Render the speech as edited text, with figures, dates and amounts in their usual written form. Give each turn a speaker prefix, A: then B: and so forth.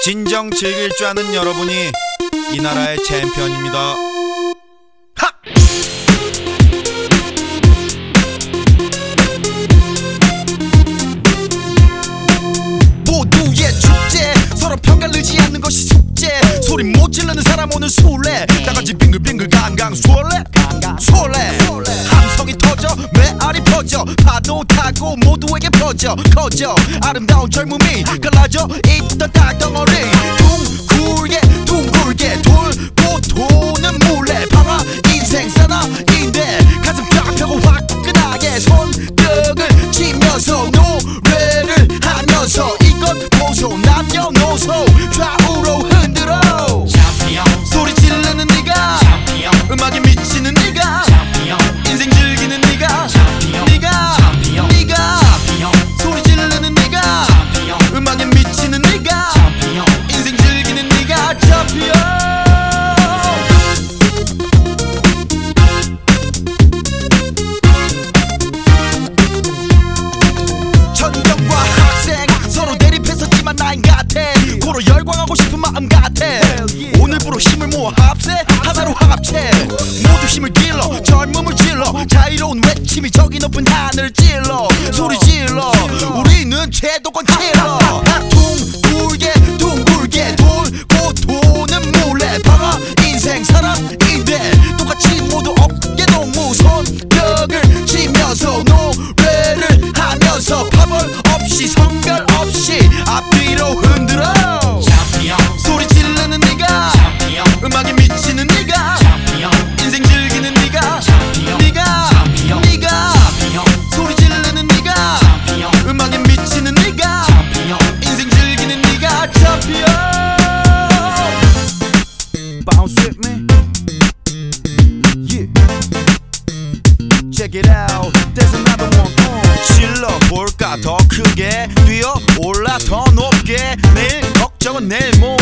A: 진정 즐길 줄 아는 여러분이 이 나라의 챔피언입니다. 하!
B: 모두의 축제, 서로 평가르지 않는 것이 숙제. 소리 못 지르는 사람 오늘 술래. 다같이 빙글빙글 강강 술래. 함성이 터져 메아리 퍼져 파도 타고 모두에게 퍼져 커져 아름다운 젊음이 갈라져 있던 땅덩어리 둥글게 돌고 도는 물레 방아 인생 사나인데 가슴 쫙 펴고 화끈하게 손뼉을 치면서 노래를 하면서 이것 보소 남녀노소 좌우로 흔들어 소리 지르는 네가 음악에 미치는 네가 인생 즐기는 네가 소리 지르는 네가 음악에 미치는 네가 인생 즐기는 네가 챔피언. 천경과 학생 서로 대립했었지만 나인 같아 고로 열광하고 싶은 마음 같아 오늘부로 힘을 모아 합세 하나로 합체 모두 힘을 길러 젊음을 질러 자유로운 외침이 저기 높은 하늘 찔러 소리 질러 우리는 최도권 킬러 둥글게 돌고 도는 물레 방아 인생 사랑인데 똑같이 모두 어깨 동무 손뼉을 치면서 노래를 하면서 파벌 없이 성별 없이 앞뒤로 흔들어 소리 지르는 네가 음악에 미치는 네가 인생 즐기는 네가 소리 지르는 네가 음악에 미치는 네가 인생 즐기는 네가 챔피언. Bounce with me, yeah. Check it out, there's another one.
A: 질러볼까 더 크게 뛰어올라 더 높게 내일 걱정은 내일